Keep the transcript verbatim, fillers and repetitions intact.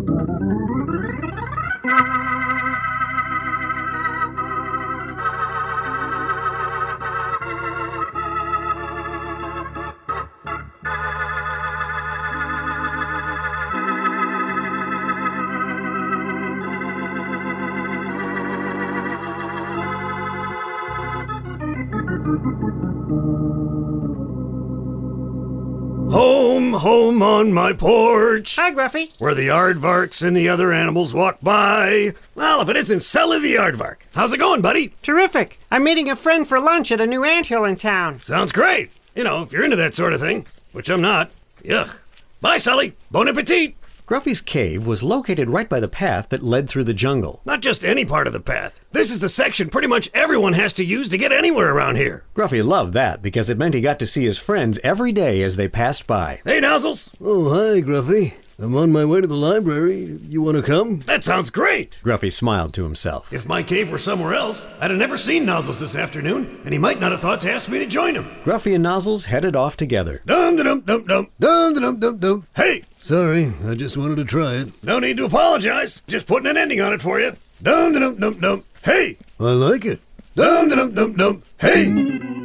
Home, home on my porch. Hi, Gruffy. Where the aardvarks and the other animals walk by. Well, if it isn't Sully the aardvark. How's it going, buddy? Terrific. I'm meeting a friend for lunch at a new anthill in town. Sounds great. You know, if you're into that sort of thing, which I'm not. Yuck. Bye, Sully. Bon appetit. Gruffy's cave was located right by the path that led through the jungle. Not just any part of the path. This is the section pretty much everyone has to use to get anywhere around here. Gruffy loved that because it meant he got to see his friends every day as they passed by. Hey, Nozzles. Oh, hi, Gruffy. I'm on my way to the library. You want to come? That sounds great. Gruffy smiled to himself. If my cave were somewhere else, I'd have never seen Nozzles this afternoon, and he might not have thought to ask me to join him. Gruffy and Nozzles headed off together. Dum-da-dum-dum-dum. Dum-dum-dum-dum. Hey! Sorry, I just wanted to try it. No need to apologize. Just putting an ending on it for you. Dum-da-dum-dum-dum. Hey! I like it. Dum-da-dum-dum-dum. Hey!